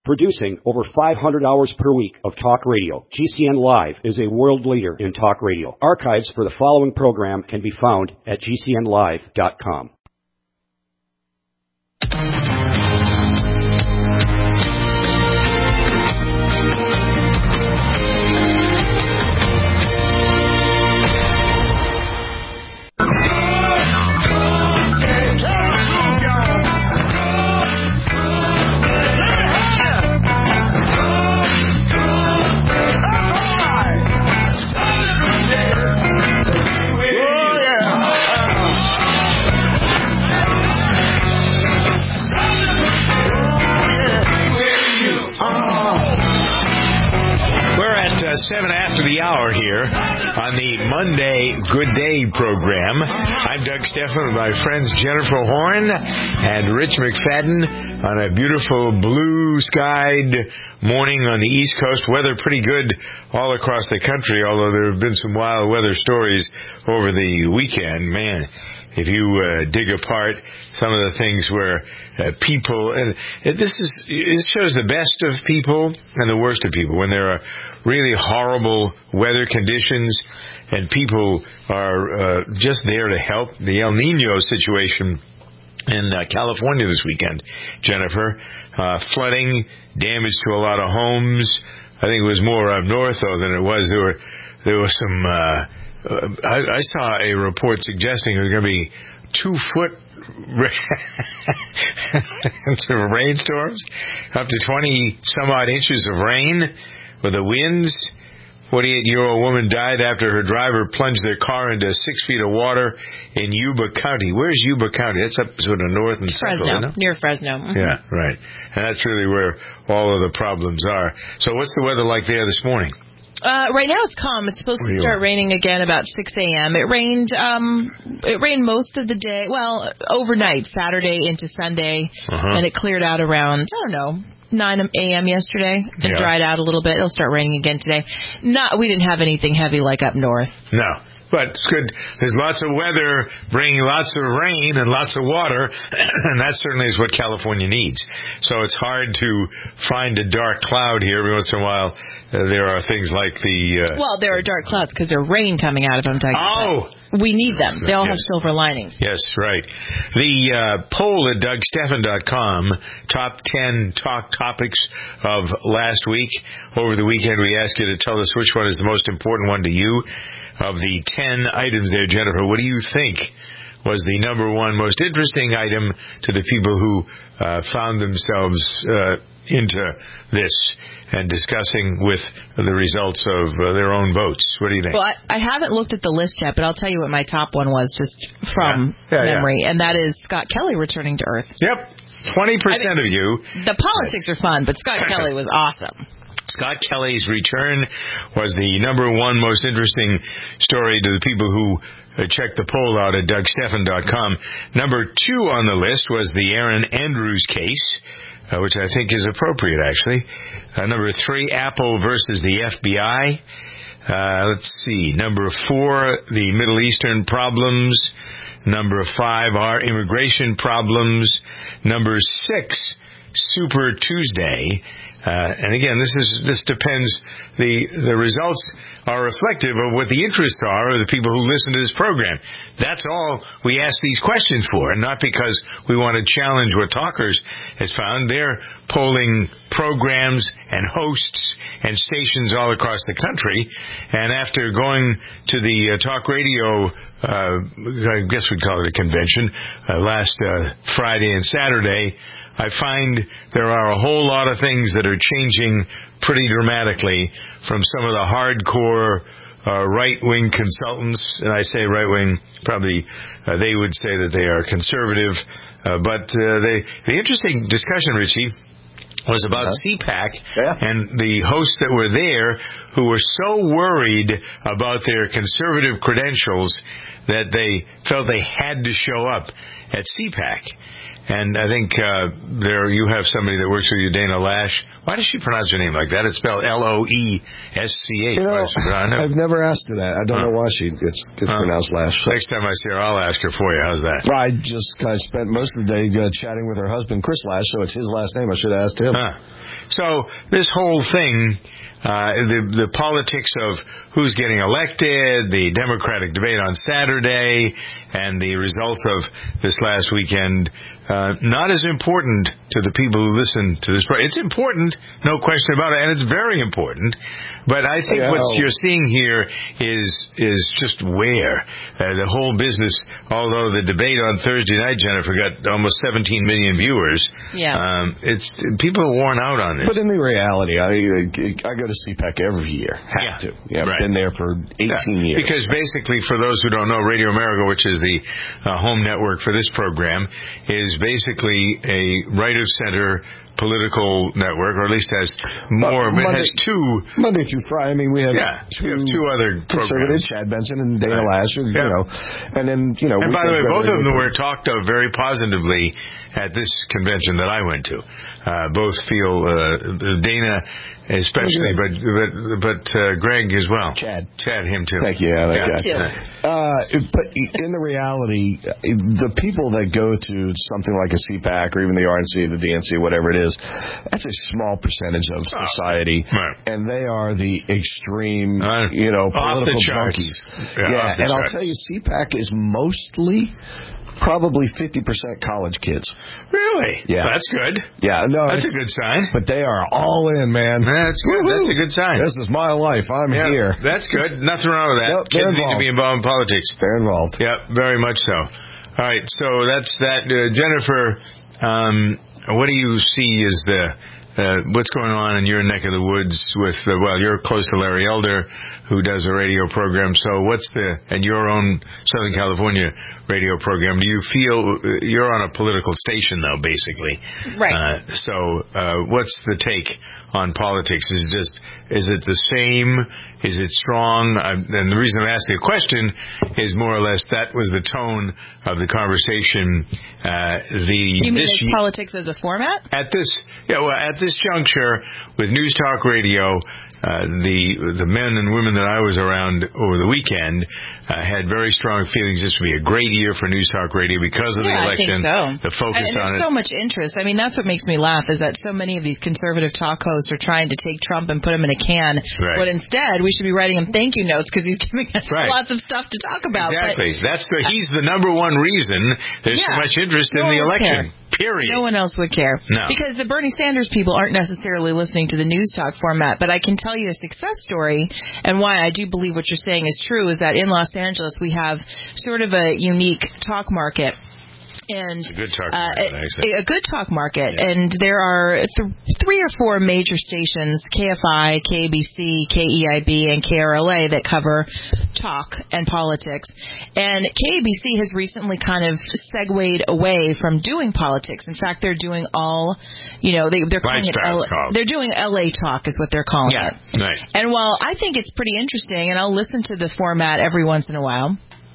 Producing over 500 hours per week of talk radio, GCN Live is a world leader in talk radio. Archives for the following program can be found at gcnlive.com. Seven after the hour here on the Monday Good Day program. I'm Doug Stephan with my friends Jennifer Horn and Rich McFadden on a beautiful blue-skied morning on the East Coast. Weather pretty good all across the country, although there have been some wild weather stories over the weekend. Man, if you dig apart some of the things where people, and it shows the best of people and the worst of people. When there are really horrible weather conditions and people are just there to help. The El Nino situation in California this weekend, Jennifer, flooding, damage to a lot of homes. I think it was more up north though than it was. There was some. I saw a report suggesting there was going to be 2-foot rainstorms, up to 20 some odd inches of rain with the winds. 48-year-old woman died after her driver plunged their car into 6 feet of water in Yuba County. Where's Yuba County? That's up sort of north and central, Fresno, near Fresno. Mm-hmm. Yeah, right. And that's really where all of the problems are. So what's the weather like there this morning? Right now it's calm. It's supposed to start raining again about 6 a.m. It rained most of the day, well, overnight, Saturday into Sunday, and it cleared out around, 9 a.m. yesterday. It dried out a little bit. It'll start raining again today. We didn't have anything heavy like up north. No. But it's good. There's lots of weather bringing lots of rain and lots of water, and that certainly is what California needs. So it's hard to find a dark cloud here. Every once in a while, there are things like the... Well, there are dark clouds because there's rain coming out of them. We need them. They all have silver linings. Yes, right. The poll at DougStephan.com, top 10 talk topics of last week. Over the weekend, we asked you to tell us which one is the most important one to you. Of the 10 items there, Jennifer, what do you think was the number one most interesting item to the people who found themselves into this and discussing with the results of their own votes? What do you think? Well, I haven't looked at the list yet, but I'll tell you what my top one was just from memory, and that is Scott Kelly returning to Earth. Yep, 20% of you. The politics are fun, but Scott Kelly was awesome. Scott Kelly's return was the number one most interesting story to the people who checked the poll out at DougStephan.com. Number 2 on the list was the Aaron Andrews case, which I think is appropriate, actually. Number 3, Apple versus the FBI. Let's see. Number 4, the Middle Eastern problems. Number 5, our immigration problems. Number 6, Super Tuesday. And again, this depends. The results are reflective of what the interests are of the people who listen to this program. That's all we ask these questions for, and not because we want to challenge what Talkers has found. They're polling programs and hosts and stations all across the country. And after going to the talk radio, I guess we'd call it a convention, last Friday and Saturday, I find there are a whole lot of things that are changing pretty dramatically from some of the hardcore right-wing consultants. And I say right-wing, probably they would say that they are conservative. But the interesting discussion, Richie, was about CPAC and the hosts that were there who were so worried about their conservative credentials that they felt they had to show up at CPAC. And I think there you have somebody that works with you, Dana Lash. Why does she pronounce her name like that? It's spelled Loesch. I've never asked her that. I don't know why she gets pronounced Lash. Next time I see her, I'll ask her for you. How's that? Well, I spent most of the day chatting with her husband, Chris Lash, so it's his last name. I should have asked him. So this whole thing, the politics of who's getting elected, the Democratic debate on Saturday, and the results of this last weekend, not as important to the people who listen to this. It's important, no question about it, and it's very important. But I think what you're seeing here is just where the whole business, although the debate on Thursday night, Jennifer, got almost 17 million viewers. Yeah. It's people are worn out on this. But in the reality, I go to CPAC every year. Have to. Yeah, I've been there for 18 years. Because basically, for those who don't know, Radio America, which is the home network for this program, is basically a right-of-center political network, or at least has more. It has two. Monday through Friday. I mean, we have two other conservatives, Chad Benson and Dana Lash, and then And by the way, both of them were talked of very positively at this convention that I went to. Both feel Dana especially, but Greg as well. Chad, him too. Thank you. But in the reality, the people that go to something like a CPAC or even the RNC, the DNC, whatever it is, that's a small percentage of society, and they are the extreme, political junkies. And I'll tell you, CPAC is mostly probably 50% college kids. Really? Yeah. That's good. Yeah, no, that's a good sign. But they are all in, man. That's good. Woo-hoo. That's a good sign. This is my life. I'm here. That's good. Nothing wrong with that. Nope, kids need to be involved in politics. They're involved. Yeah, very much so. All right, so that's that. Jennifer, what do you see as what's going on in your neck of the woods with you're close to Larry Elder, who does a radio program. So and your own Southern California radio program, do you feel you're on a political station though, basically? Right. So what's the take on politics? Is it the same? Is it strong? And the reason I'm asking a question is more or less that was the tone of the conversation. You mean politics as a format? At this juncture with News Talk Radio, the men and women that I was around over the weekend had very strong feelings this would be a great year for News Talk Radio because of the election. I think so. The focus and on there's so much interest. I mean, that's what makes me laugh is that so many of these conservative talk hosts are trying to take Trump and put him in a can. Right. But instead, we should be writing him thank you notes because he's giving us lots of stuff to talk about. Exactly. He's the number one reason there's so much interest in the election. Period. No one else would care. No. Because the Bernie Sanders people aren't necessarily listening to the News Talk format. But I can tell you a success story, and why I do believe what you're saying is true, is that in Los Angeles we have sort of a unique talk market. And a good talk market, actually. A good talk market. Yeah. And there are 3 or 4 major stations, KFI, KABC, KEIB, and KRLA, that cover talk and politics. And KABC has recently kind of segued away from doing politics. In fact, they're doing they're calling it they're doing LA Talk is what they're calling it. Right. And while I think it's pretty interesting, and I'll listen to the format every once in a while,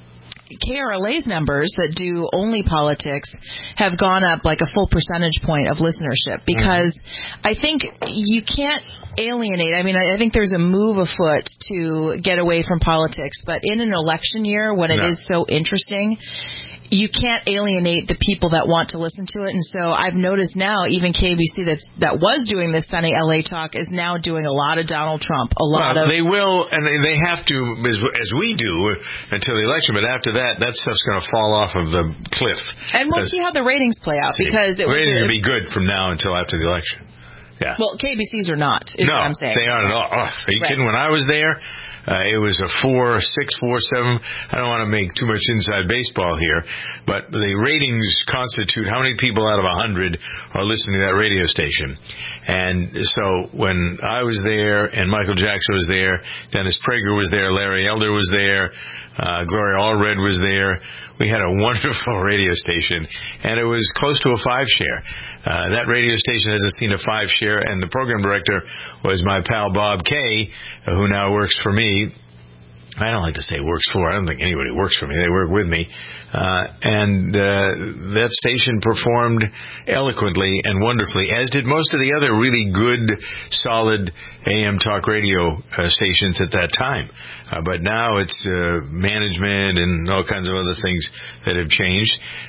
KRLA's numbers that do only politics have gone up like a full percentage point of listenership because I think you can't alienate. I mean, I think there's a move afoot to get away from politics, but in an election year when it is so interesting, you can't alienate the people that want to listen to it. And so I've noticed now even KBC that was doing this Sunny LA Talk is now doing a lot of Donald Trump. They will, and they have to, as we do, until the election. But after that stuff's going to fall off of the cliff. And we'll see how the ratings play out. Because the ratings will be good from now until after the election. Yeah. Well, KBCs are not, is what I'm saying. They aren't at all. Oh, are you kidding? When I was there, it was a 4, 6, 4, 7. I don't want to make too much inside baseball here, but the ratings constitute how many people out of 100 are listening to that radio station. And so when I was there and Michael Jackson was there, Dennis Prager was there, Larry Elder was there, Gloria Allred was there. We had a wonderful radio station, and it was close to a 5 share. That radio station hasn't seen a 5 share, and the program director was my pal Bob Kay, who now works for me. I don't like to say works for. I don't think anybody works for me. They work with me. And that station performed eloquently and wonderfully, as did most of the other really good, solid AM talk radio stations at that time. But now it's management and all kinds of other things that have changed.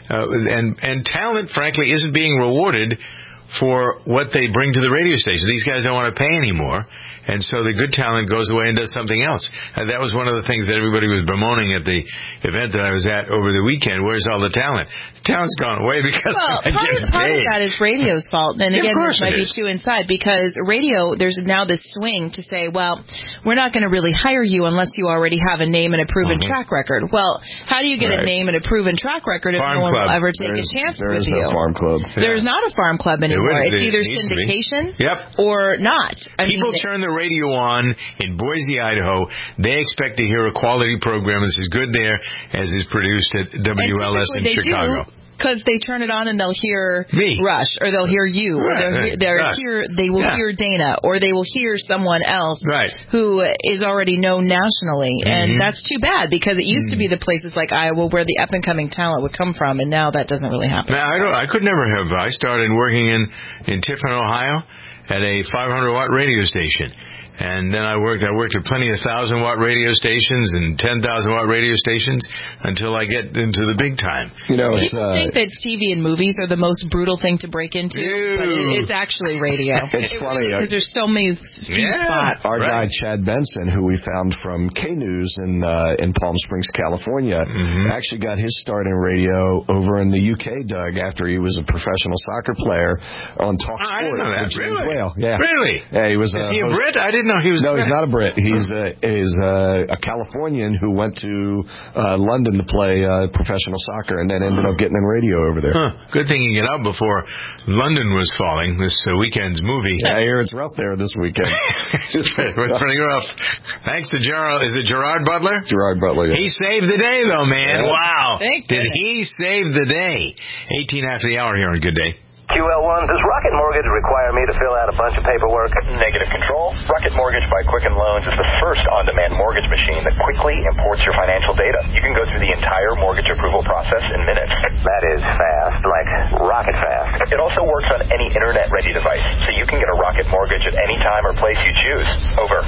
And talent, frankly, isn't being rewarded for what they bring to the radio station. These guys don't want to pay anymore, and so the good talent goes away and does something else. That was one of the things that everybody was bemoaning at the event that I was at over the weekend. Where's all the talent? The talent's gone away because part of that is radio's fault. And again, this might be too inside, because radio, there's now this swing to say, well, we're not going to really hire you unless you already have a name and a proven track record. Well, how do you get a name and a proven track record if no one will ever take a chance with you? There is no farm club. There's not a farm club anymore. It's either syndication or not. People turn the radio on in Boise, Idaho. They expect to hear a quality program that's as good there as is produced at WLS in Chicago. Because they turn it on and they'll hear me, Rush, or they'll hear you, or they will hear Dana, or they will hear someone else who is already known nationally. And that's too bad, because it used to be the places like Iowa where the up-and-coming talent would come from, and now that doesn't really happen. Now, I could never have. I started working in Tiffin, Ohio, at a 500-watt radio station. And then I worked at plenty of 1,000-watt radio stations and 10,000-watt radio stations until I get into the big time. You know, people think that TV and movies are the most brutal thing to break into, but it's actually radio. It's funny because there's so many spots. Our guy Chad Benson, who we found from K News in Palm Springs, California, actually got his start in radio over in the UK, Doug, after he was a professional soccer player on Talk Sport. I didn't know that. Really? Whale. Yeah. Really? Yeah, he was. Is he a Brit? I didn't know he was. No, he's not a Brit. He's a Californian who went to London to play professional soccer and then ended up getting in radio over there. Good thing you get out before London was falling. This weekend's movie. I hear it's rough there this weekend. It's pretty rough. Thanks to Gerard. Is it Gerard Butler? Gerard Butler. Yeah. He saved the day, though, man. Yeah. Wow. Did he save the day? 18 after the hour here on Good Day. QL1, does Rocket Mortgage require me to fill out a bunch of paperwork? Negative control. Rocket Mortgage by Quicken Loans is the first on-demand mortgage machine that quickly imports your financial data. You can go through the entire mortgage approval process in minutes. That is fast, like rocket fast. It also works on any internet-ready device, so you can get a Rocket Mortgage at any time or place you choose. Over.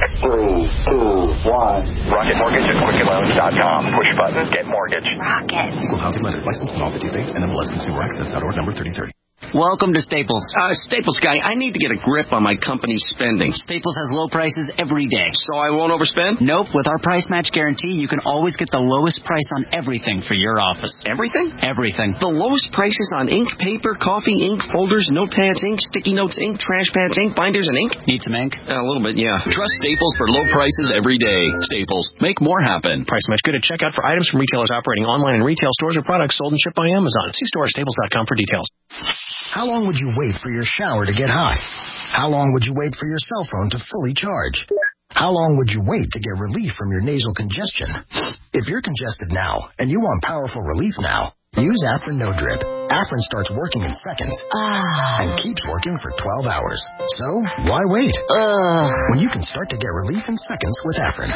3, 2, 1. Rocket Mortgage at QuickenLoans.com. Push button, get mortgage. Rocket. Equal housing lender. Licensed in all 50 states. NMLS Consumer Access.org number 3030. Welcome to Staples. Staples guy, I need to get a grip on my company's spending. Staples has low prices every day. So I won't overspend? Nope. With our price match guarantee, you can always get the lowest price on everything for your office. Everything? Everything. The lowest prices on ink, paper, coffee, ink, folders, notepads, ink, sticky notes, ink, trash pads, ink, binders, and ink? Need some ink? A little bit, yeah. Trust Staples for low prices every day. Staples. Make more happen. Price match good at checkout for items from retailers operating online in retail stores or products sold and shipped by Amazon. See store at staples.com for details. How long would you wait for your shower to get hot? How long would you wait for your cell phone to fully charge? How long would you wait to get relief from your nasal congestion? If you're congested now and you want powerful relief now, use Afrin No Drip. Afrin starts working in seconds and keeps working for 12 hours. So, why wait? When you can start to get relief in seconds with Afrin.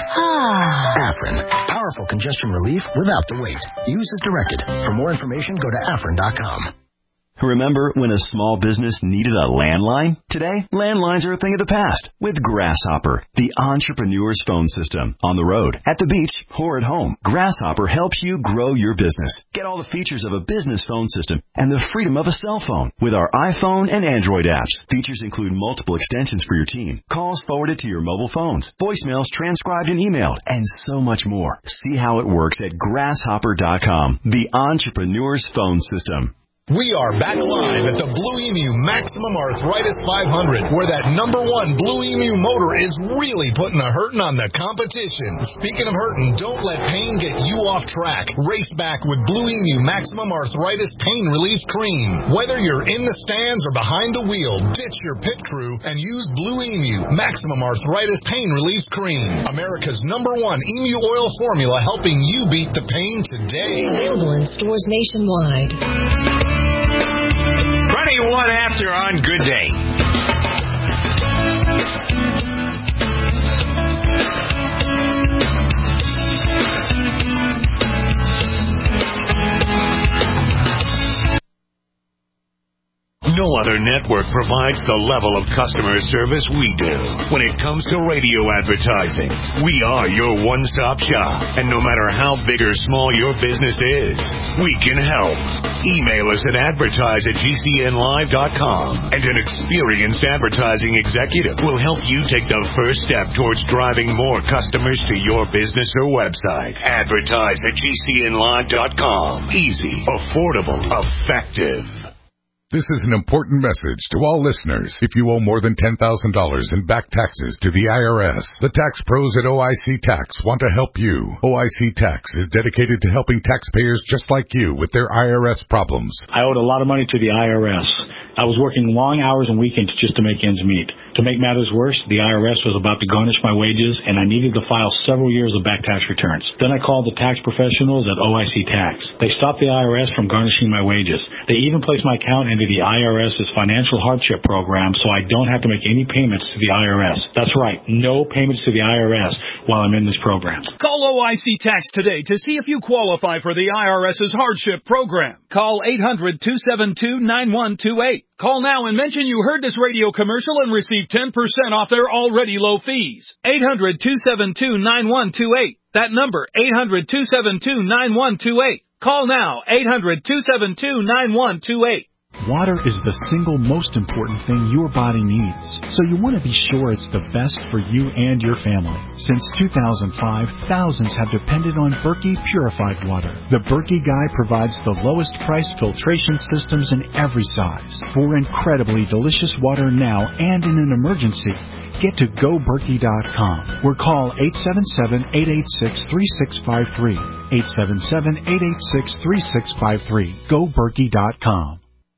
Afrin. Powerful congestion relief without the wait. Use as directed. For more information, go to Afrin.com. Remember when a small business needed a landline? Today, landlines are a thing of the past with Grasshopper, the entrepreneur's phone system. On the road, at the beach, or at home, Grasshopper helps you grow your business. Get all the features of a business phone system and the freedom of a cell phone with our iPhone and Android apps. Features include multiple extensions for your team, calls forwarded to your mobile phones, voicemails transcribed and emailed, and so much more. See how it works at Grasshopper.com, the entrepreneur's phone system. We are back live at the Blue Emu Maximum Arthritis 500, where that #1 Blue Emu motor is really putting a hurtin' on the competition. Speaking of hurtin', don't let pain get you off track. Race back with Blue Emu Maximum Arthritis Pain Relief Cream. Whether you're in the stands or behind the wheel, ditch your pit crew and use Blue Emu Maximum Arthritis Pain Relief Cream. America's #1 emu oil formula, helping you beat the pain today. Available in stores nationwide. 21 after on Good Day. other network provides the level of customer service we do. When it comes to radio advertising, we are your one-stop shop. And no matter how big or small your business is, we can help. Email us at advertise@gcnlive.com, and an experienced advertising executive will help you take the first step towards driving more customers to your business or website. Advertise@gcnlive.com. Easy, affordable, effective. This is an important message to all listeners. If you owe more than $10,000 in back taxes to the IRS, the tax pros at OIC Tax want to help you. OIC Tax is dedicated to helping taxpayers just like you with their IRS problems. I owed a lot of money to the IRS. I was working long hours and weekends just to make ends meet. To make matters worse, the IRS was about to garnish my wages, and I needed to file several years of back tax returns. Then I called the tax professionals at OIC Tax. They stopped the IRS from garnishing my wages. They even placed my account into the IRS's financial hardship program, so I don't have to make any payments to the IRS. That's right, no payments to the IRS while I'm in this program. Call OIC Tax today to see if you qualify for the IRS's hardship program. Call 800-272-9128. Call now and mention you heard this radio commercial and receive 10% off their already low fees. 800-272-9128. That number, 800-272-9128. Call now, 800-272-9128. Water is the single most important thing your body needs, so you want to be sure it's the best for you and your family. Since 2005, thousands have depended on Berkey purified water. The Berkey Guy provides the lowest price filtration systems in every size. For incredibly delicious water now and in an emergency, get to GoBerkey.com or call 877-886-3653. 877-886-3653. GoBerkey.com.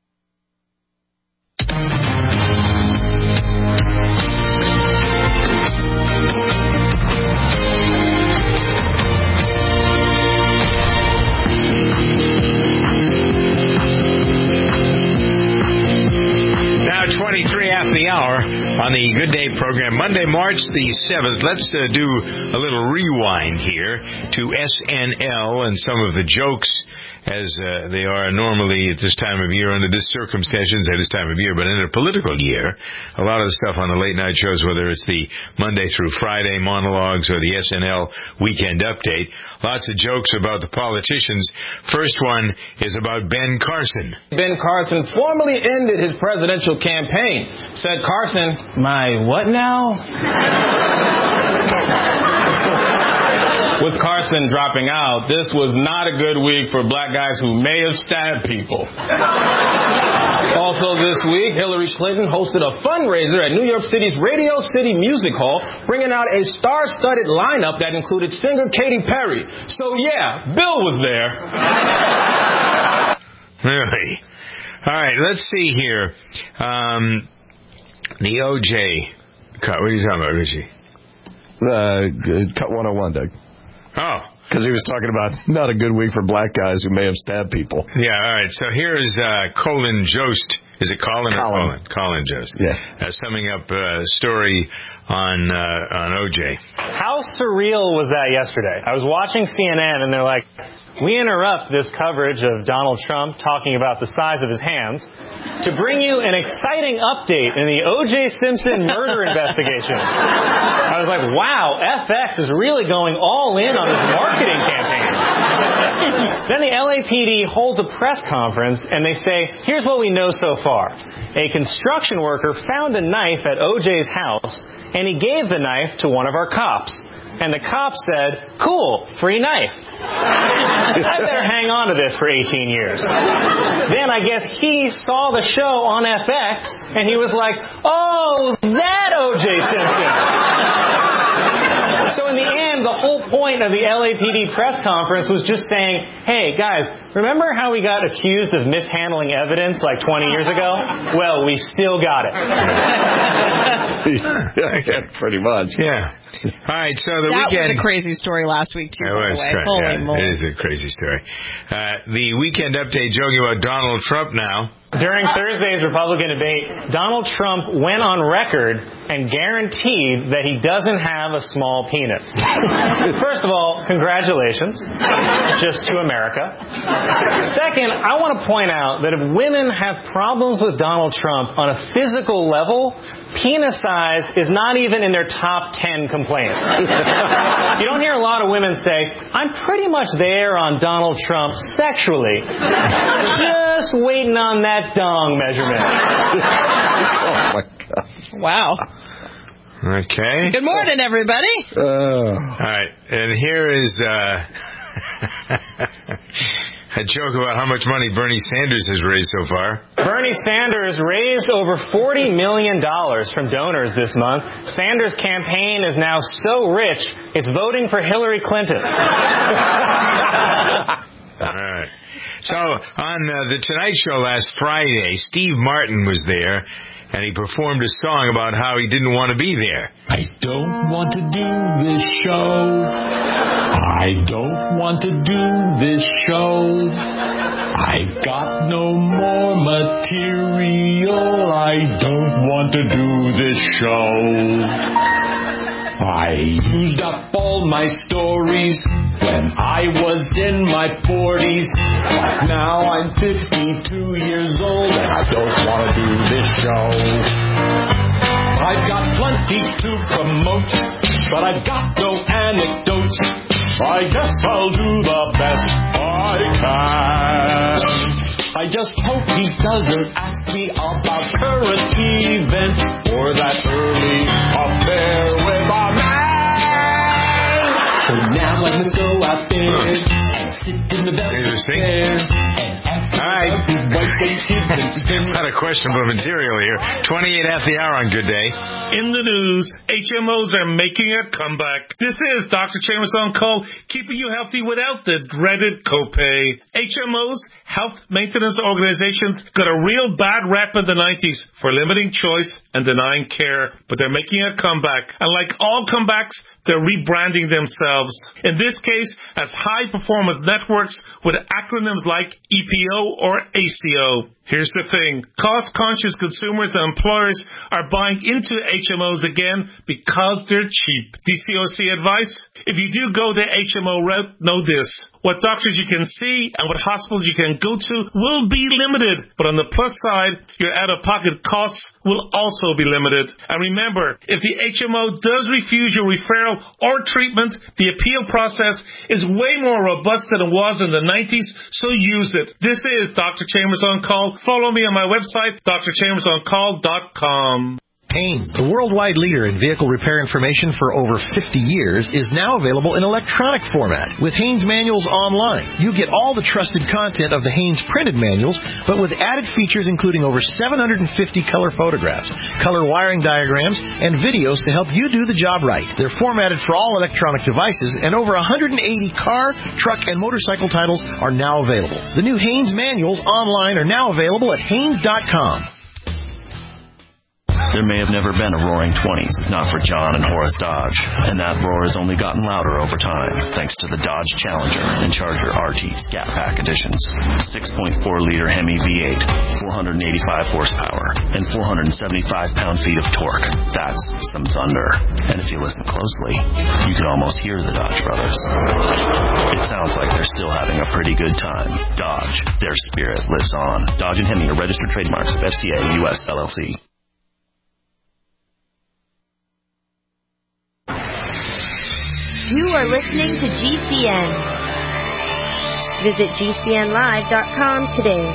Now 23 after the hour on the Good Day program, Monday, March the 7th. Let's do a little rewind here to SNL and some of the jokes as they are normally at this time of year, under this circumstances at this time of year, but in a political year, a lot of the stuff on the late night shows, whether it's the Monday through Friday monologues or the SNL Weekend Update, lots of jokes about the politicians. First one is about Ben Carson. Ben Carson formally ended his presidential campaign. Said Carson, my what now? With Carson dropping out, this was not a good week for black guys who may have stabbed people. Also this week, Hillary Clinton hosted a fundraiser at New York City's Radio City Music Hall, bringing out a star-studded lineup that included singer Katy Perry. So yeah, Bill was there. Really? All right, let's see here. The OJ cut. What are you talking about, Richie? Cut 101, Doug. Oh. Because he was talking about not a good week for black guys who may have stabbed people. Yeah, all right. So here's Colin Jost. Is it Colin or Colin? Colin Jost. Yeah. Summing up a story on OJ. How surreal was that yesterday? I was watching CNN and they're like, we interrupt this coverage of Donald Trump talking about the size of his hands to bring you an exciting update in the O.J. Simpson murder investigation. I was like, wow, FX is really going all in on this marketing campaign. Then the LAPD holds a press conference and they say, here's what we know so far. A construction worker found a knife at O.J.'s house and he gave the knife to one of our cops. And the cop said, cool, free knife. I better hang on to this for 18 years. Then I guess he saw the show on FX, and he was like, oh, that O.J. Simpson. So in the end, the whole point of the LAPD press conference was just saying, hey, guys, remember how we got accused of mishandling evidence like 20 years ago? Well, we still got it. Yeah, pretty much. Yeah. All right, so the that weekend... was a crazy story last week, too, by the way. Holy moly. It is a crazy story. The weekend update joking about Donald Trump now. During Thursday's Republican debate, Donald Trump went on record and guaranteed that he doesn't have a small penis. First of all, congratulations. Just to America. Second, I want to point out that if women have problems with Donald Trump on a physical level, penis size is not even in their top 10 complaints. You don't hear a lot of women say, I'm pretty much there on Donald Trump sexually. Just waiting on that dong measurement. Oh, my God. Wow. Okay. Good morning, everybody. All right, and here is a joke about how much money Bernie Sanders has raised so far. Bernie Sanders raised over $40 million from donors this month. Sanders' campaign is now so rich, it's voting for Hillary Clinton. All right. So, on The Tonight Show last Friday, Steve Martin was there, and he performed a song about how he didn't want to be there. I don't want to do this show. I don't want to do this show. I've got no more material. I don't want to do this show. I used up all my stories when I was in my 40s. But now I'm 52 years old and I don't want to do this show. I've got plenty to promote, but I've got no anecdotes. I guess I'll do the best I can. I just hope he doesn't ask me about current events or that early affair with a man. So now I must go out there and sit in the velvet chair and ask him about his wife and kids. Not a questionable material here. 28 after the hour on Good Day. In the news, HMOs are making a comeback. This is Dr. Chambers on call, keeping you healthy without the dreaded copay. HMOs, health maintenance organizations, got a real bad rap in the 90s for limiting choice and denying care, but they're making a comeback. And like all comebacks, they're rebranding themselves. In this case, as high-performance networks with acronyms like EPO or ACO. Here's the thing. Cost-conscious consumers and employers are buying into HMOs again because they're cheap. DCOC advice? If you do go the HMO route, know this. What doctors you can see and what hospitals you can go to will be limited. But on the plus side, your out-of-pocket costs will also be limited. And remember, if the HMO does refuse your referral or treatment, the appeal process is way more robust than it was in the 90s, so use it. This is Dr. Chambers on Call. Follow me on my website, drchambersoncall.com. Haynes, the worldwide leader in vehicle repair information for over 50 years, is now available in electronic format. With Haynes Manuals Online, you get all the trusted content of the Haynes printed manuals, but with added features including over 750 color photographs, color wiring diagrams, and videos to help you do the job right. They're formatted for all electronic devices, and over 180 car, truck, and motorcycle titles are now available. The new Haynes Manuals Online are now available at Haynes.com. There may have never been a Roaring 20s, not for John and Horace Dodge. And that roar has only gotten louder over time, thanks to the Dodge Challenger and Charger RT Scat Pack editions. 6.4-liter Hemi V8, 485 horsepower, and 475 pound-feet of torque. That's some thunder. And if you listen closely, you can almost hear the Dodge brothers. It sounds like they're still having a pretty good time. Dodge, their spirit lives on. Dodge and Hemi are registered trademarks of FCA US LLC. You are listening to GCN. Visit GCNlive.com today.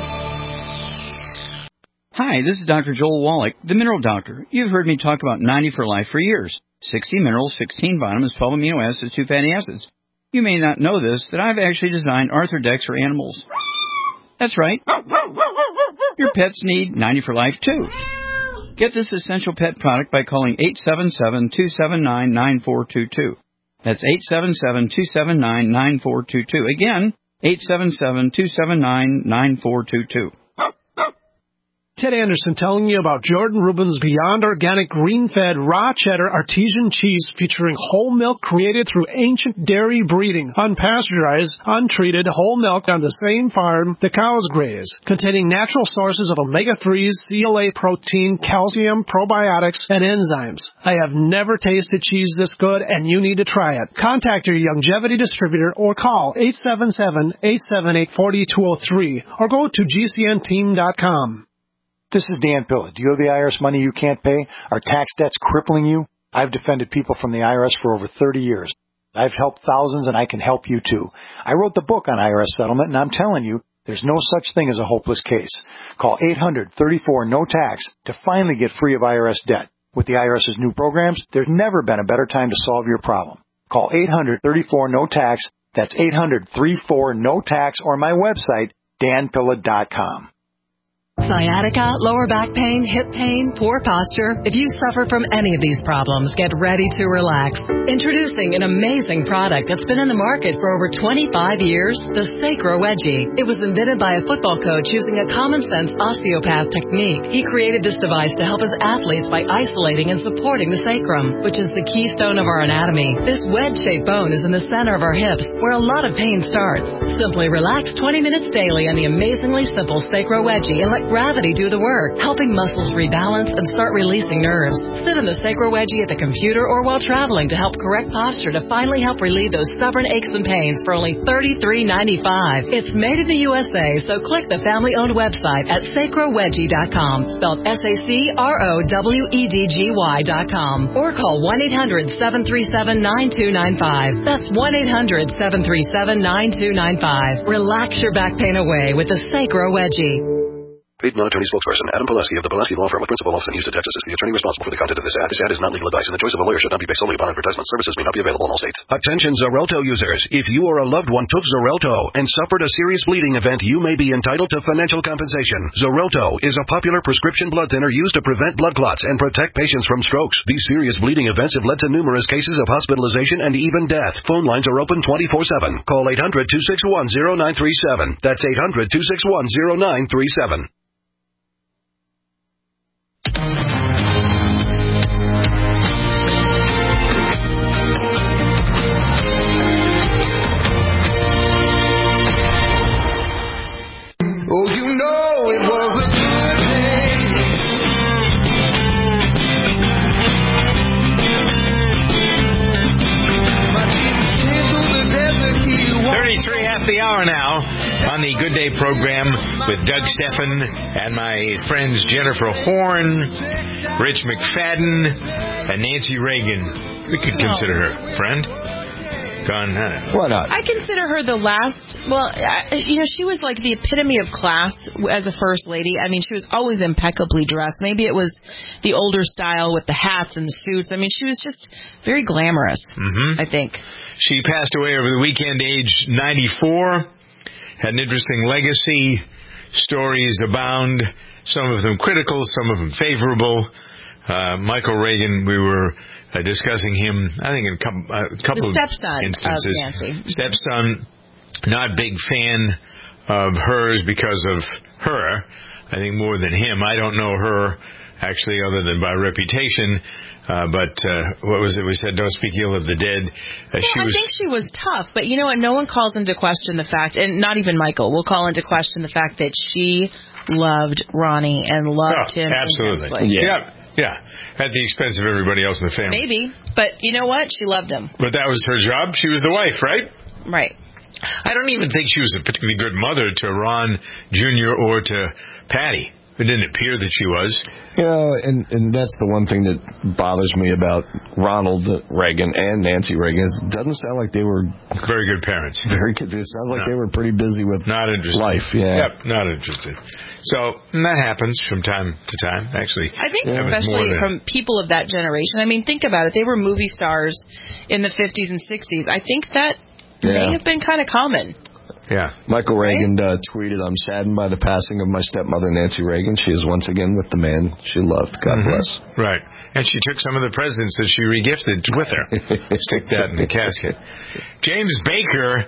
Hi, this is Dr. Joel Wallach, the Mineral Doctor. You've heard me talk about 90 for Life for years. 60 minerals, 16 vitamins, 12 amino acids, 2 fatty acids. You may not know this, that I've actually designed Arthrodex for animals. That's right. Your pets need 90 for Life, too. Get this essential pet product by calling 877-279-9422. That's 877-279-9422. Again, 877-279-9422. Ted Anderson telling you about Jordan Rubin's Beyond Organic Green-Fed Raw Cheddar Artesian Cheese featuring whole milk created through ancient dairy breeding, unpasteurized, untreated whole milk on the same farm the cows graze, containing natural sources of omega-3s, CLA protein, calcium, probiotics, and enzymes. I have never tasted cheese this good, and you need to try it. Contact your Youngevity distributor or call 877-878-4203 or go to GCNteam.com. This is Dan Pilla. Do you have the IRS money you can't pay? Are tax debts crippling you? I've defended people from the IRS for over 30 years. I've helped thousands, and I can help you too. I wrote the book on IRS settlement, and I'm telling you, there's no such thing as a hopeless case. Call 800-34-NO-TAX to finally get free of IRS debt. With the IRS's new programs, there's never been a better time to solve your problem. Call 800-34-NO-TAX. That's 800-34-NO-TAX, or my website, danpilla.com. Sciatica, lower back pain, hip pain, poor posture. If you suffer from any of these problems, get ready to relax. Introducing an amazing product that's been in the market for over 25 years, the Sacro Wedgie. It was invented by a football coach using a common-sense osteopath technique. He created this device to help his athletes by isolating and supporting the sacrum, which is the keystone of our anatomy. This wedge-shaped bone is in the center of our hips, where a lot of pain starts. Simply relax 20 minutes daily on the amazingly simple Sacro Wedgie and let gravity do the work, helping muscles rebalance and start releasing nerves. Sit in the Sacro Wedgie at the computer or while traveling to help correct posture to finally help relieve those stubborn aches and pains for only $33.95. It's made in the USA, so click the family-owned website at sacrowedgie.com, spelled SACROWEDGY.com, or call 1-800-737-9295. That's 1-800-737-9295. Relax your back pain away with the Sacro Wedgie. Paid non-attorney spokesperson Adam Pulaski of the Pulaski Law Firm with principal office in Houston, Texas is the attorney responsible for the content of this ad. This ad is not legal advice, and the choice of a lawyer should not be based solely upon advertisement. Services may not be available in all states. Attention Xarelto users. If you or a loved one took Xarelto and suffered a serious bleeding event, you may be entitled to financial compensation. Xarelto is a popular prescription blood thinner used to prevent blood clots and protect patients from strokes. These serious bleeding events have led to numerous cases of hospitalization and even death. Phone lines are open 24/7. Call 800-261-0937. That's 800-261-0937. Oh, you know it was a good day. 33 after the hour now on the Good Day program with Doug Stephan and my friends Jennifer Horn, Rich McFadden, and Nancy Reagan. We could consider her friend. Gone. Why not? I consider her the last. Well, she was like the epitome of class as a first lady. I mean, she was always impeccably dressed. Maybe it was the older style with the hats and the suits. I mean, she was just very glamorous. I think. She passed away over the weekend, age 94. Had an interesting legacy. Stories abound. Some of them critical, some of them favorable. Michael Reagan, we were discussing him, I think, in a couple of instances. Stepson, not big fan of hers because of her. I think more than him. I don't know her, actually, other than by reputation. But what was it? We said, don't speak ill of the dead. I think she was tough. But you know what? No one calls into question the fact, and not even Michael will call into question the fact that she loved Ronnie and loved him. Absolutely. Yeah. At the expense of everybody else in the family. Maybe. But you know what? She loved him. But that was her job. She was the wife, right? Right. I don't even think she was a particularly good mother to Ron Jr. or to Patty. It didn't appear that she was. You know, and that's the one thing that bothers me about Ronald Reagan and Nancy Reagan. It doesn't sound like they were very good parents. Very good. It sounds like they were pretty busy with life. Yeah. Yep, not interested. So that happens from time to time, actually. I think especially from people of that generation. I mean, think about it. They were movie stars in the 50s and 60s. I think that may have been kind of common. Yeah. Michael Reagan tweeted, I'm saddened by the passing of my stepmother, Nancy Reagan. She is once again with the man she loved. God bless. Right. And she took some of the presents that she regifted with her. Stick that in the casket. James Baker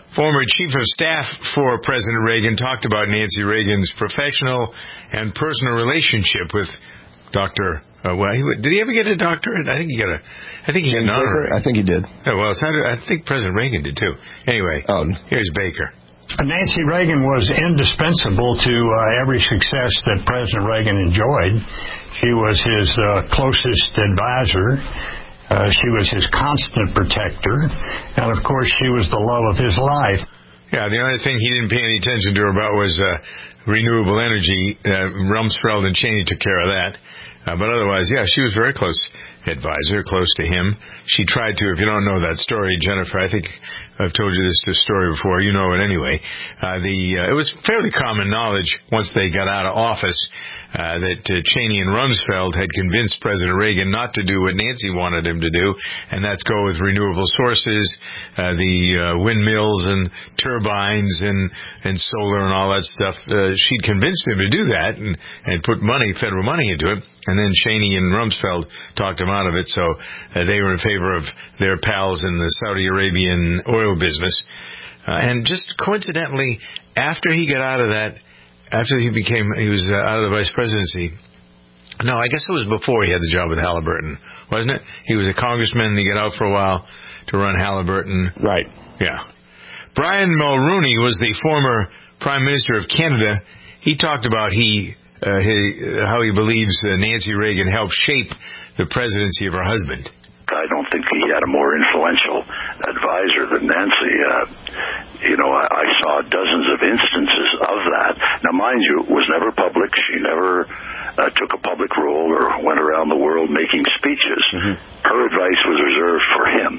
former chief of staff for President Reagan, talked about Nancy Reagan's professional and personal relationship with Dr. Did he ever get a doctorate? I think he got an honorary. I think he did. Oh, well, I think President Reagan did too. Anyway, here's Baker. Nancy Reagan was indispensable to every success that President Reagan enjoyed. She was his closest advisor. She was his constant protector. And, of course, she was the love of his life. Yeah, the only thing he didn't pay any attention to her about was renewable energy. Rumsfeld and Cheney took care of that. But otherwise, yeah, she was very close advisor, close to him. She tried to, if you don't know that story, Jennifer, I think I've told you this story before. You know it anyway. It was fairly common knowledge once they got out of office that Cheney and Rumsfeld had convinced President Reagan not to do what Nancy wanted him to do, and that's go with renewable sources, the windmills and turbines and solar and all that stuff. She'd convinced him to do that and put federal money into it, and then Cheney and Rumsfeld talked him out of it, so they were in favor of their pals in the Saudi Arabian oil business. And just coincidentally, after he got out of that, after he was out of the vice presidency. No, I guess it was before he had the job with Halliburton, wasn't it? He was a congressman, and he got out for a while to run Halliburton. Right. Yeah. Brian Mulroney was the former Prime Minister of Canada. He talked about how he believes Nancy Reagan helped shape the presidency of her husband. I don't think he had a more influential advisor than Nancy. I saw dozens of instances of that. Now, mind you, it was never public. She never took a public role or went around the world making speeches. Mm-hmm. Her advice was reserved for him.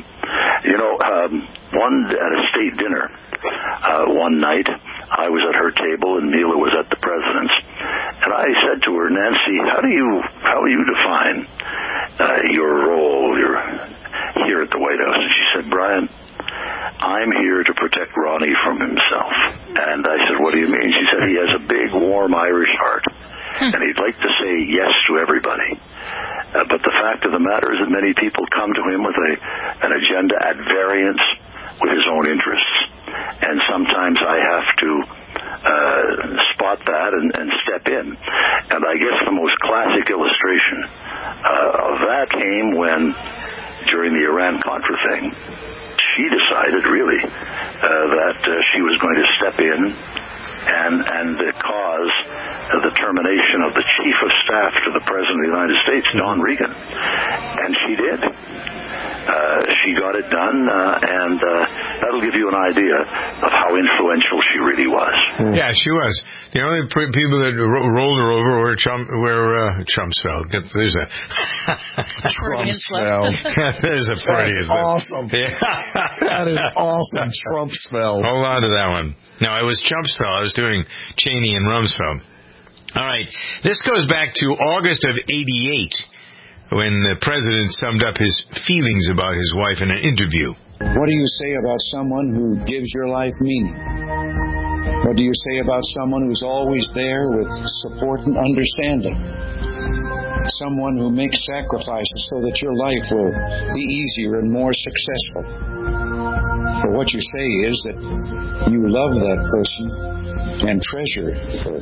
At a state dinner one night, I was at her table and Mila was at the president's, and I said to her, Nancy, how do you define your role here at the White House? And she said, Brian, I'm here to protect Ronnie from himself. And I said, what do you mean? She said, he has a big, warm Irish heart, and he'd like to say yes to everybody. But the fact of the matter is that many people come to him with an agenda at variance with his own interests. And sometimes I have to spot that and step in. And I guess the most classic illustration of that came when, during the Iran-Contra thing, she decided, really, that she was going to step in and cause the termination of the Chief of Staff to the President of the United States, Don Regan. And she did. She got it done, and that'll give you an idea of how influential she really was. Yeah, she was. The only people that rolled her over were Trumpsfeld. There's a Trumpsfeld. There's a Freudian. Awesome. Yeah. That is awesome. Trumpsfeld. Hold on to that one. No, it was Trumpsfeld. I was doing Cheney and Rumsfeld. All right. This goes back to August of '88. When the president summed up his feelings about his wife in an interview. What do you say about someone who gives your life meaning? What do you say about someone who's always there with support and understanding? Someone who makes sacrifices so that your life will be easier and more successful. But what you say is that you love that person and treasure her.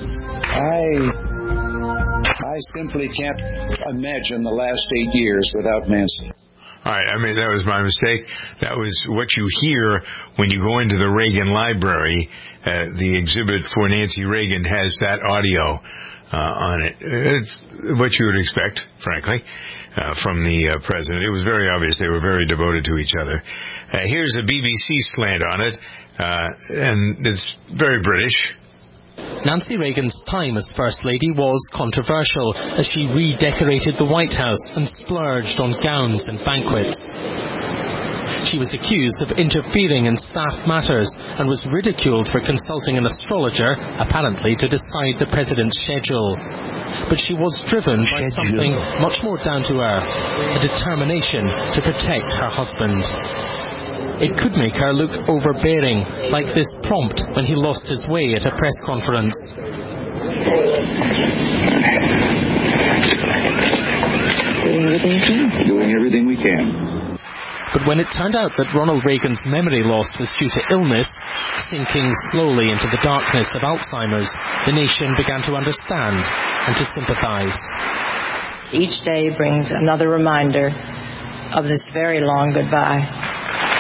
I simply can't imagine the last 8 years without Nancy. All right, that was my mistake. That was what you hear when you go into the Reagan Library. The exhibit for Nancy Reagan has that audio on it. It's what you would expect, frankly, from the president. It was very obvious they were very devoted to each other. Here's a BBC slant on it, and it's very British. Nancy Reagan's time as First Lady was controversial as she redecorated the White House and splurged on gowns and banquets. She was accused of interfering in staff matters and was ridiculed for consulting an astrologer, apparently to decide the president's schedule. But she was driven by something much more down to earth, a determination to protect her husband. It could make her look overbearing, like this prompt when he lost his way at a press conference. Doing everything we can. But when it turned out that Ronald Reagan's memory loss was due to illness, sinking slowly into the darkness of Alzheimer's, the nation began to understand and to sympathize. Each day brings another reminder of this very long goodbye.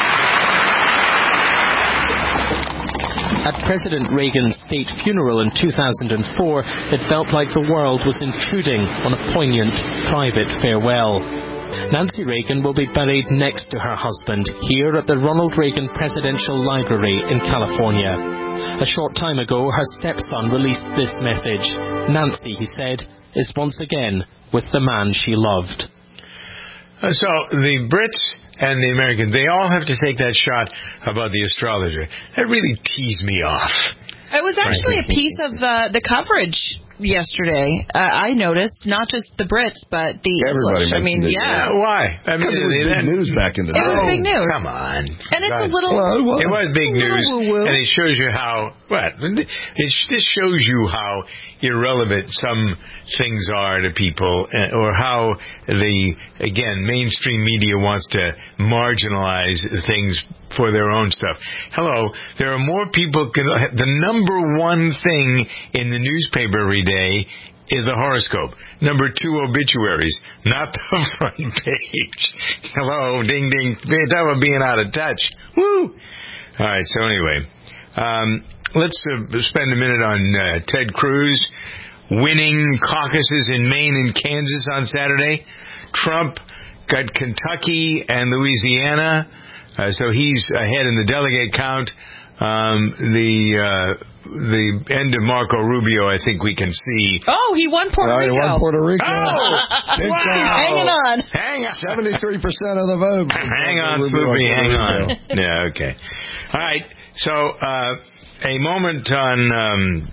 At President Reagan's state funeral in 2004, it felt like the world was intruding on a poignant, private farewell. Nancy Reagan will be buried next to her husband here at the Ronald Reagan Presidential Library in California. A short time ago, her stepson released this message. Nancy, he said, is once again with the man she loved. So the Brits and the Americans, they all have to take that shot about the astrologer. That really teased me off. It was actually a piece of the coverage yesterday. I noticed, not just the Brits, but the English. I mean, yeah. Why? I mean, it was big news back in the day. It was big news. Come on. And it's a little... It was big news, woo-woo. and it shows you how... What? This shows you how irrelevant some things are to people, or how again, mainstream media wants to marginalize things for their own stuff. Hello, there are more people... The number one thing in the newspaper every day is the horoscope. Number 2, obituaries, not the front page. Hello, ding, ding. Talk about being out of touch. Woo! All right, so anyway, let's spend a minute on Ted Cruz winning caucuses in Maine and Kansas on Saturday. Trump got Kentucky and Louisiana, so he's ahead in the delegate count. The end of Marco Rubio, I think we can see. Oh, he won Puerto Rico. He won Puerto Rico. Oh, hanging on. Hang on. 73% of the vote. Hang on, Sloopy, hang on. Yeah, okay. All right, so a moment on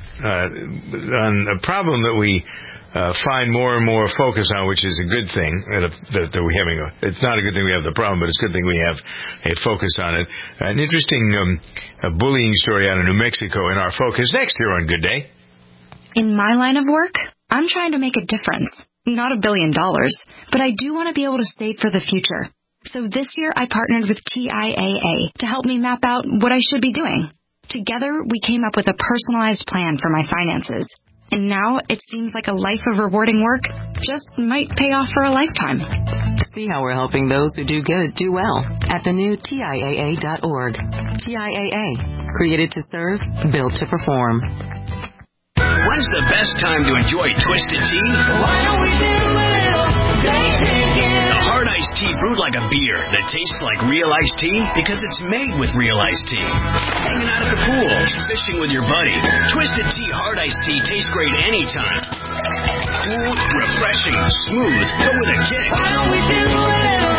a problem that we find more and more focus on, which is a good thing that we're having. It's not a good thing we have the problem, but it's a good thing we have a focus on it. An interesting bullying story out of New Mexico in our focus next here on Good Day. In my line of work, I'm trying to make a difference. Not $1 billion, but I do want to be able to save for the future. So this year I partnered with TIAA to help me map out what I should be doing. Together, we came up with a personalized plan for my finances. And now it seems like a life of rewarding work just might pay off for a lifetime. See how we're helping those who do good do well at the new TIAA.org. TIAA, created to serve, built to perform. When's the best time to enjoy Twisted Tea? Why don't we do a little the hard iced tea brewed like a beer that tastes like real iced tea because it's made with real iced tea. Hanging out at the pool, fishing with your buddy. Twisted Tea hard iced tea tastes great anytime. Cool, refreshing, smooth, but with a kick. Why don't we do a little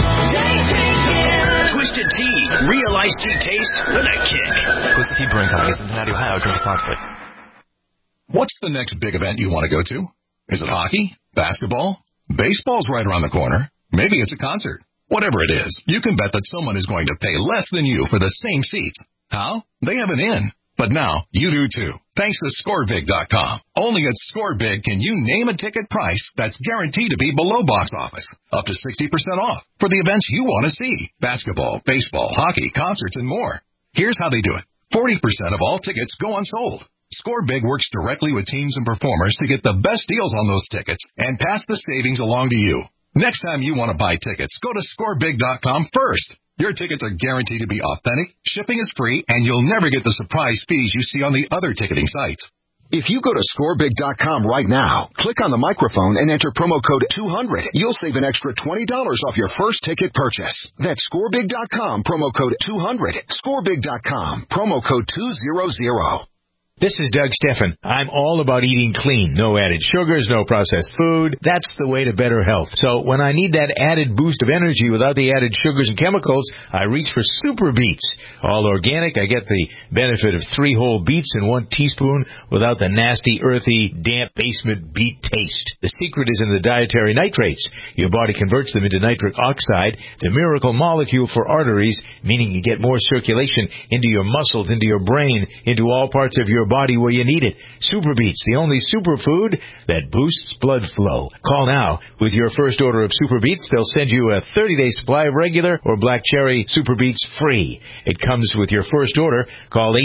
Twisted Tea, real iced tea taste with a kick. Twisted Tea Brewing Company, Cincinnati, Ohio, drink responsibly. What's the next big event you want to go to? Is it hockey? Basketball? Baseball's right around the corner. Maybe it's a concert. Whatever it is, you can bet that someone is going to pay less than you for the same seats. How? They have an in. But now, you do too, thanks to ScoreBig.com. Only at ScoreBig can you name a ticket price that's guaranteed to be below box office, up to 60% off, for the events you want to see. Basketball, baseball, hockey, concerts, and more. Here's how they do it. 40% of all tickets go unsold. ScoreBig works directly with teams and performers to get the best deals on those tickets and pass the savings along to you. Next time you want to buy tickets, go to ScoreBig.com first. Your tickets are guaranteed to be authentic, shipping is free, and you'll never get the surprise fees you see on the other ticketing sites. If you go to ScoreBig.com right now, click on the microphone and enter promo code 200, you'll save an extra $20 off your first ticket purchase. That's ScoreBig.com, promo code 200. ScoreBig.com, promo code 200. This is Doug Steffen. I'm all about eating clean. No added sugars, no processed food. That's the way to better health. So when I need that added boost of energy without the added sugars and chemicals, I reach for Super Beets. All organic, I get the benefit of 3 whole beets in 1 teaspoon without the nasty, earthy, damp basement beet taste. The secret is in the dietary nitrates. Your body converts them into nitric oxide, the miracle molecule for arteries, meaning you get more circulation into your muscles, into your brain, into all parts of your your body where you need it. Super Beets, the only superfood that boosts blood flow. Call now. With your first order of Super Beets, they'll send you a 30-day supply of regular or black cherry Super Beets free. It comes with your first order. Call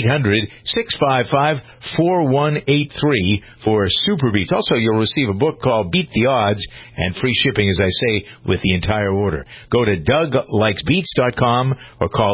800-655-4183 for Super Beets. Also, you'll receive a book called Beat the Odds and free shipping, as I say, with the entire order. Go to DougLikesBeats.com or call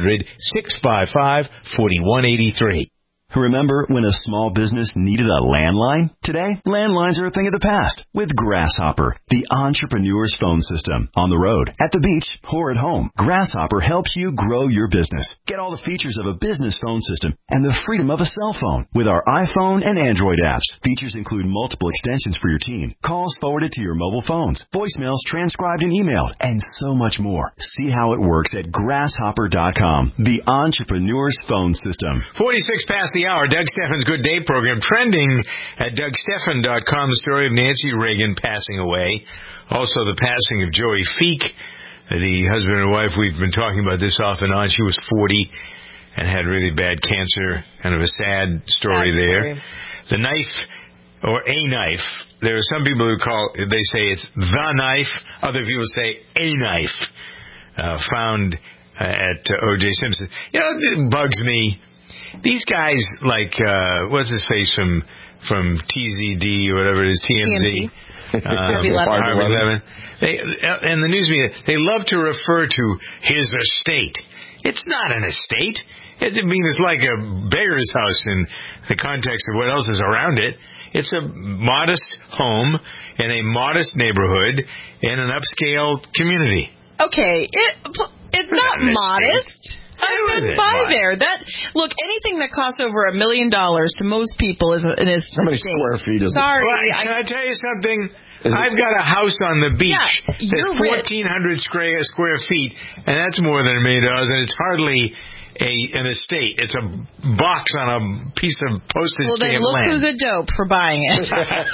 800-655-4183. Remember when a small business needed a landline? Today, landlines are a thing of the past with Grasshopper, the entrepreneur's phone system. On the road, at the beach, or at home, Grasshopper helps you grow your business. Get all the features of a business phone system and the freedom of a cell phone with our iPhone and Android apps. Features include multiple extensions for your team, calls forwarded to your mobile phones, voicemails transcribed and emailed, and so much more. See how it works at Grasshopper.com, the entrepreneur's phone system. 46 past the hour. Doug Stephan's Good Day program trending at DougStephan.com. The story of Nancy Reagan passing away. Also the passing of Joey Feek, the husband and wife. We've been talking about this off and on. She was 40 and had really bad cancer. Kind of a sad story there. The knife, or a knife. There are some people who they say it's the knife. Other people say a knife. Found at O.J. Simpson. You know, it bugs me. These guys like what's his face from TZD or whatever it is, TMZ, Harvey Levin. They and the news media, they love to refer to his estate. It's not an estate. It's like a beggar's house in the context of what else is around it. It's a modest home in a modest neighborhood in an upscale community. Okay, it's not modest. I've been by there. Look, anything that costs over $1 million to most people is how many square feet is it? Sorry, can I tell you something? I've got a house on the beach that's 1,400 square feet, and that's more than $1 million, and it's hardly an estate. It's a box on a piece of postage stamp land. Well, then look who's a dope for buying it.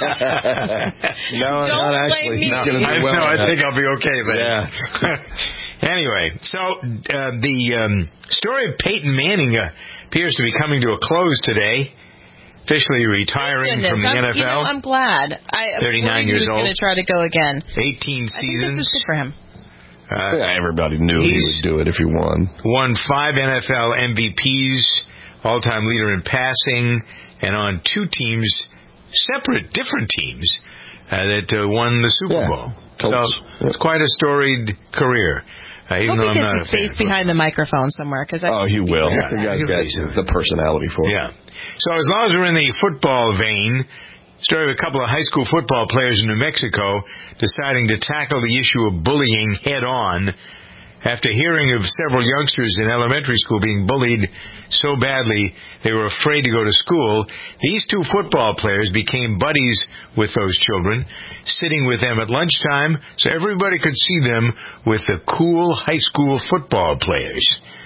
No, not actually. No, I think I'll be okay then. Yeah. Anyway, so the story of Peyton Manning appears to be coming to a close today. Officially retiring from the NFL. You know, I'm glad. 39 years old. He's going to try to go again. 18 seasons. I think this is good for him. Everybody knew he would do it if he won. Won 5 NFL MVPs, all-time leader in passing, and on 2 teams, different teams, that won the Super Bowl. So it's quite a storied career. Even though I'm not a fan. Space behind the microphone somewhere. He will. Yeah, the guy's got the personality for it. Yeah. So as long as we're in the football vein, story of a couple of high school football players in New Mexico deciding to tackle the issue of bullying head on. After hearing of several youngsters in elementary school being bullied so badly they were afraid to go to school, these 2 football players became buddies with those children, sitting with them at lunchtime so everybody could see them with the cool high school football players.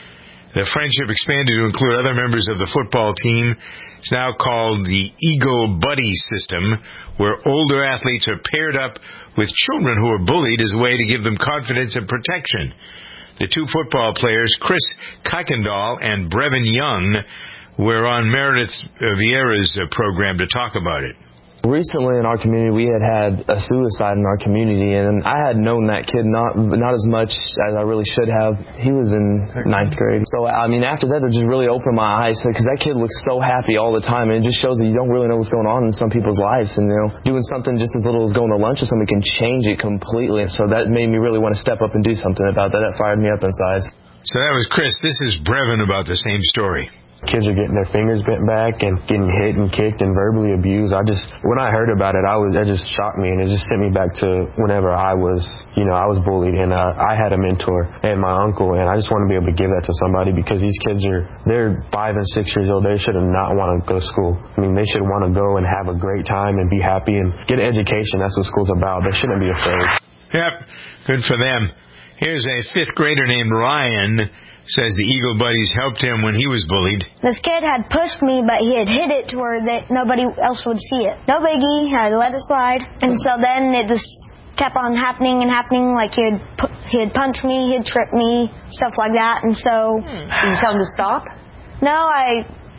The friendship expanded to include other members of the football team. It's now called the Eagle Buddy system, where older athletes are paired up with children who are bullied as a way to give them confidence and protection. The 2 football players, Chris Kuykendall and Brevin Young, were on Meredith Vieira's program to talk about it. Recently in our community, we had a suicide in our community, and I had known that kid not as much as I really should have. He was in 9th grade. So, after that, it just really opened my eyes, because that kid looks so happy all the time, and it just shows that you don't really know what's going on in some people's lives. And, doing something just as little as going to lunch with somebody can change it completely. So that made me really want to step up and do something about that. That fired me up inside. So that was Chris. This is Brevin about the same story. Kids are getting their fingers bent back and getting hit and kicked and verbally abused. When I heard about it, that just shocked me, and it just sent me back to whenever I was bullied, and I had a mentor and my uncle, and I just want to be able to give that to somebody, because these kids they're 5 and 6 years old. They should not want to go to school. They should want to go and have a great time and be happy and get an education. That's what school's about. They shouldn't be afraid. Yep, good for them. Here's a 5th grader named Ryan. Says the Eagle Buddies helped him when he was bullied. This kid had pushed me, but he had hit it to where that nobody else would see it. No biggie, I let it slide. And so then it just kept on happening and happening. Like he'd punch me, he'd trip me, stuff like that. And so... Did you tell him to stop? No, I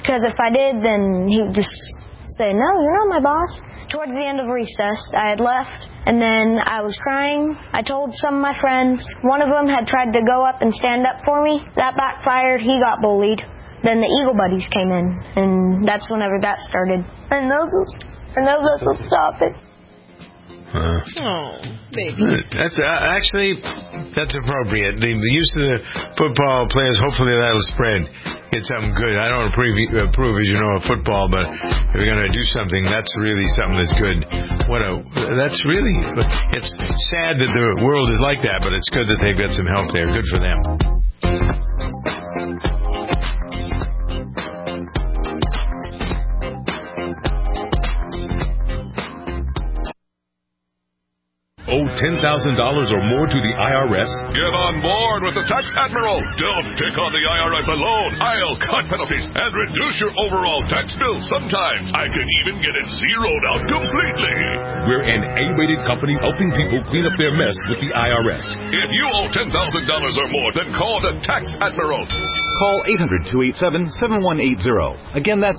because if I did, then he would just say, no, you're not my boss. Towards the end of recess, I had left, and then I was crying. I told some of my friends. One of them had tried to go up and stand up for me. That backfired. He got bullied. Then the Eagle Buddies came in, and that's whenever that started. And those will stop it. Oh, baby. That's that's appropriate. The use of the football players, hopefully that'll spread. Get something good. I don't approve, as you know, of football, but if you're going to do something, that's really something that's good. It's sad that the world is like that, but it's good that they've got some help there. Good for them. Owe $10,000 or more to the IRS? Get on board with the Tax Admiral. Don't pick on the IRS alone. I'll cut penalties and reduce your overall tax bill. Sometimes I can even get it zeroed out completely. We're an A-rated company helping people clean up their mess with the IRS. If you owe $10,000 or more, then call the Tax Admiral. Call 800-287-7180. Again, that's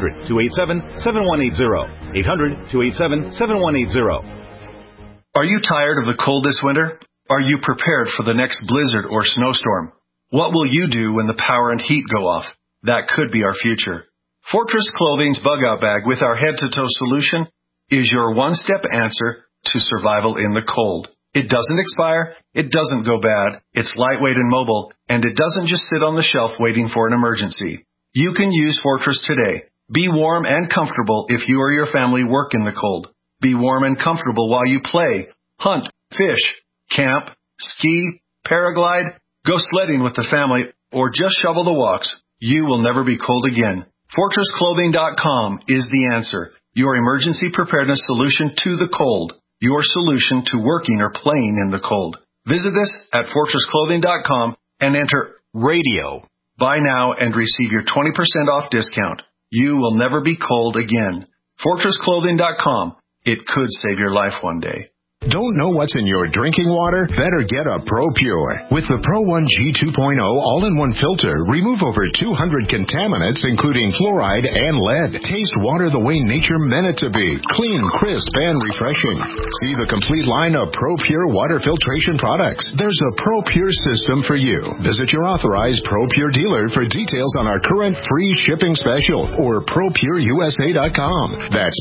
800-287-7180. 800-287-7180. Are you tired of the cold this winter? Are you prepared for the next blizzard or snowstorm? What will you do when the power and heat go off? That could be our future. Fortress Clothing's Bug-Out Bag with our head-to-toe solution is your one-step answer to survival in the cold. It doesn't expire, it doesn't go bad, it's lightweight and mobile, and it doesn't just sit on the shelf waiting for an emergency. You can use Fortress today. Be warm and comfortable if you or your family work in the cold. Be warm and comfortable while you play, hunt, fish, camp, ski, paraglide, go sledding with the family, or just shovel the walks. You will never be cold again. FortressClothing.com is the answer. Your emergency preparedness solution to the cold. Your solution to working or playing in the cold. Visit us at FortressClothing.com and enter RADIO. Buy now and receive your 20% off discount. You will never be cold again. FortressClothing.com. It could save your life one day. Don't know what's in your drinking water? Better get a ProPure. With the Pro 1G 2.0 all-in-one filter, remove over 200 contaminants, including fluoride and lead. Taste water the way nature meant it to be. Clean, crisp, and refreshing. See the complete line of ProPure water filtration products. There's a ProPure system for you. Visit your authorized ProPure dealer for details on our current free shipping special or ProPureUSA.com. That's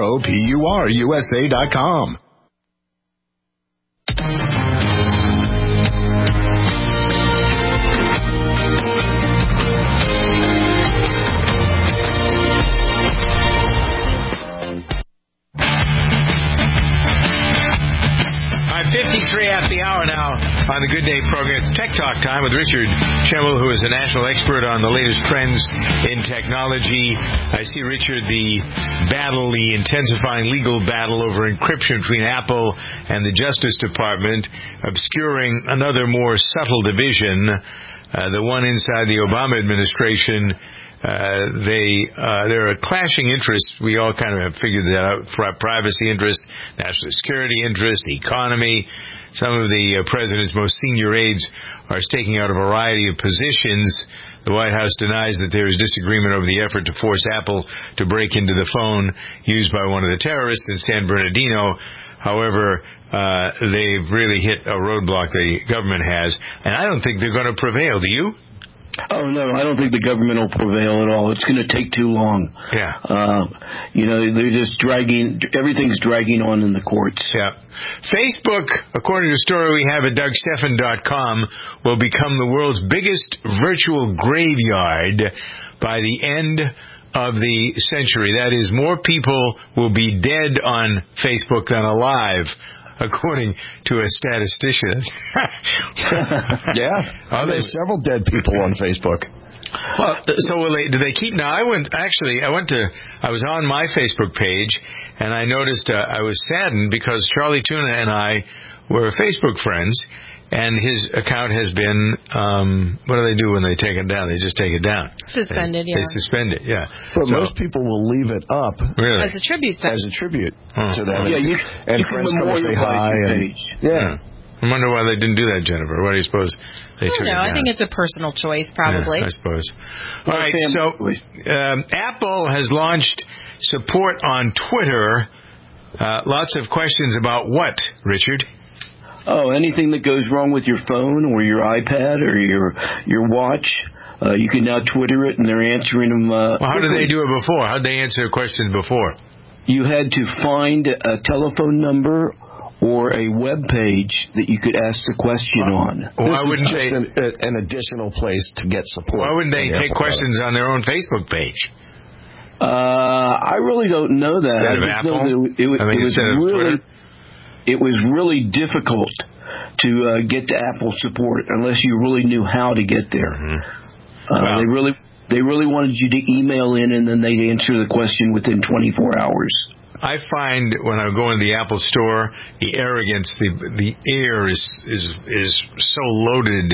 ProPureUSA.com. After the hour now on the Good Day program. It's Tech Talk time with Richard Schemmel, who is a national expert on the latest trends in technology. I see, Richard, the intensifying legal battle over encryption between Apple and the Justice Department, obscuring another more subtle division, the one inside the Obama administration. There are clashing interests. We all kind of have figured that out. Privacy interest, national security interest, the economy. Some of the president's most senior aides are staking out a variety of positions. The White House denies that there is disagreement over the effort to force Apple to break into the phone used by one of the terrorists in San Bernardino. However, they've really hit a roadblock the government has, and I don't think they're going to prevail. Do you? Oh, no, I don't think the government will prevail at all. It's going to take too long. Yeah. They're just everything's dragging on in the courts. Yeah. Facebook, according to a story we have at DougStephan.com, will become the world's biggest virtual graveyard by the end of the century. That is, more people will be dead on Facebook than alive, according to a statistician. Yeah. There's several dead people on Facebook. Well, so do they keep? Now, I was on my Facebook page, and I noticed I was saddened because Charlie Tuna and I were Facebook friends, and his account has been, what do they do when they take it down? They just take it down. Suspended, They suspend it, yeah. But most people will leave it up. Really? As a tribute. To them. Yeah, you and can friends come and say hi. page. Yeah. I wonder why they didn't do that, Jennifer. What do you suppose they took it down? I think it's a personal choice, probably. Yeah, I suppose. All right, so Apple has launched support on Twitter. Lots of questions about what, Richard? Oh, anything that goes wrong with your phone or your iPad or your watch. You can now Twitter it, and they're answering them. Well, how did they do it before? How did they answer questions before? You had to find a telephone number or a web page that you could ask the question on. Why wouldn't they an additional place to get support? Why wouldn't they take questions on their own Facebook page? I really don't know that. Instead of Apple? It was really difficult to get to Apple support unless you really knew how to get there. Mm-hmm. They really wanted you to email in, and then they'd answer the question within 24 hours. I find when I go into the Apple store, the arrogance, the air is so loaded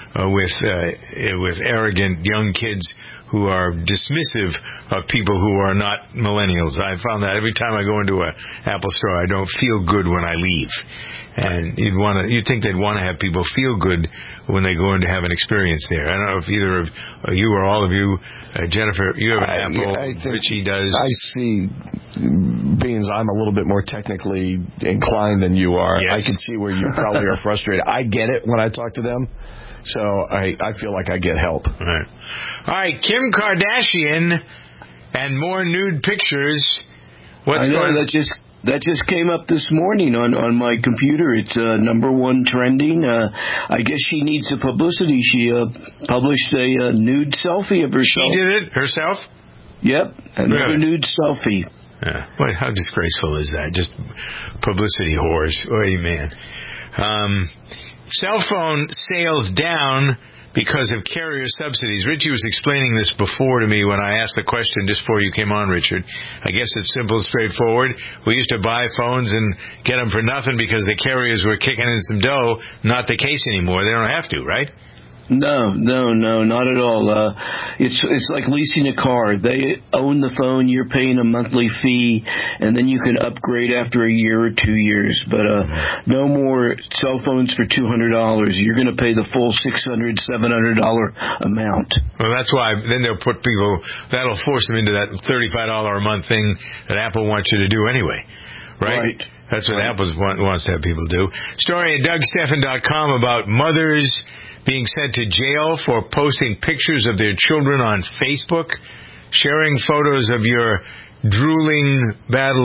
with arrogant young kids who are dismissive of people who are not millennials. I found that every time I go into an Apple store, I don't feel good when I leave. And you'd think they'd want to have people feel good when they go in to have an experience there. I don't know if either of you or all of you, Jennifer, you have an Apple. Richie does. I see, being I'm a little bit more technically inclined than you are. Yes. I can see where you probably are frustrated. I get it when I talk to them. So I feel like I get help. All right, Kim Kardashian and more nude pictures. What's going on? That just came up this morning on my computer. It's #1 trending. I guess she needs the publicity. She published a nude selfie of herself. She did it herself? Yep, another nude selfie. Yeah. Boy, how disgraceful is that? Just publicity whores. Oh, man. Cell phone sales down because of carrier subsidies. Richie was explaining this before to me when I asked the question just before you came on, Richard. I guess it's simple and straightforward. We used to buy phones and get them for nothing because the carriers were kicking in some dough. Not the case anymore. They don't have to, right? No, not at all. It's like leasing a car. They own the phone, you're paying a monthly fee, and then you can upgrade after a year or 2 years. But no more cell phones for $200. You're going to pay the full $600, $700 amount. Well, that's why then they'll put people, that'll force them into that $35 a month thing that Apple wants you to do anyway, right? That's what Apple wants to have people do. Story at DougStephan.com about mothers being sent to jail for posting pictures of their children on Facebook, sharing photos of your drooling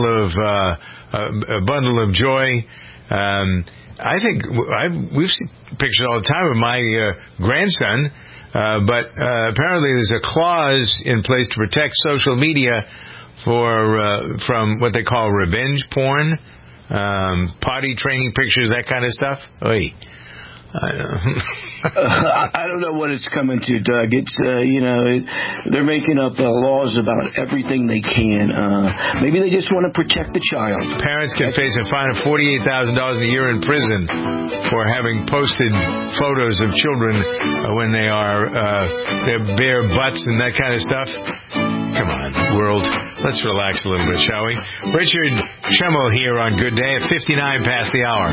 a bundle of joy. I think we've seen pictures all the time of my grandson, but apparently there's a clause in place to protect social media from what they call revenge porn, potty training pictures, that kind of stuff. Oy. I don't know what it's coming to, Doug. It's they're making up laws about everything they can. Maybe they just want to protect the child. Parents can face a fine of $48,000 a year in prison for having posted photos of children when they are their bare butts and that kind of stuff. Come on, world. Let's relax a little bit, shall we? Richard Schemmel here on Good Day at 59 past the hour.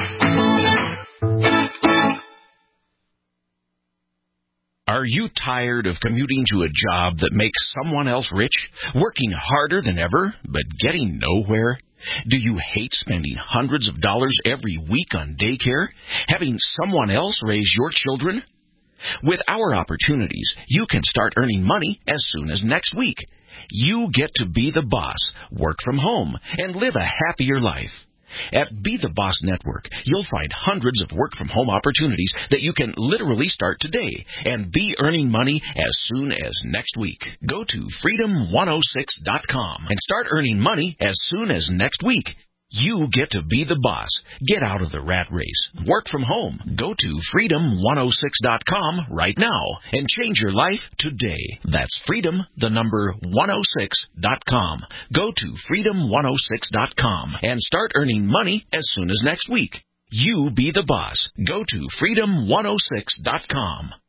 Are you tired of commuting to a job that makes someone else rich, working harder than ever, but getting nowhere? Do you hate spending hundreds of dollars every week on daycare, having someone else raise your children? With our opportunities, you can start earning money as soon as next week. You get to be the boss, work from home, and live a happier life. At Be the Boss Network, you'll find hundreds of work-from-home opportunities that you can literally start today and be earning money as soon as next week. Go to freedom106.com and start earning money as soon as next week. You get to be the boss. Get out of the rat race. Work from home. Go to freedom106.com right now and change your life today. That's freedom106.com. Go to freedom106.com and start earning money as soon as next week. You be the boss. Go to freedom106.com.